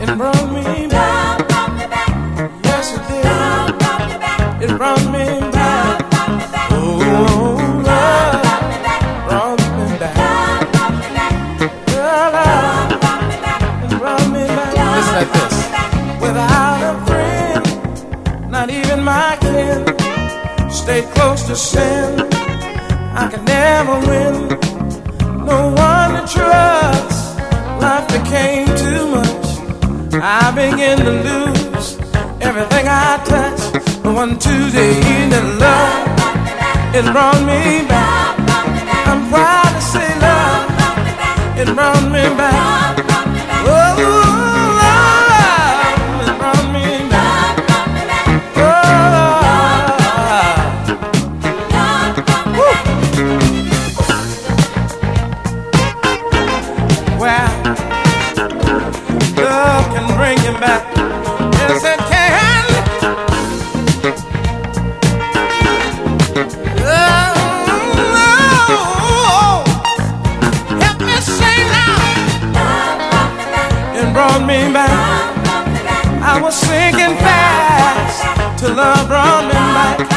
It brought me back. Love brought me back. Yes, it did. Love brought me back. It brought me back. Love brought me back. Oh, love Brought me back. brought me back. Love brought me back. Love Love brought me back. it brought me back. Just like this. Without a friend, not even my kin, stay close to sin. I could never win. No one to trust. Life became too much. I began to lose everything I touched. But one Tuesday evening, love, it brought me back. I'm proud to say love, it brought me back. Oh, love, it brought me back. Oh, well, love can bring you back. Yes, it can. Oh, help me say now. It brought me back. I was sinking fast till love brought me back.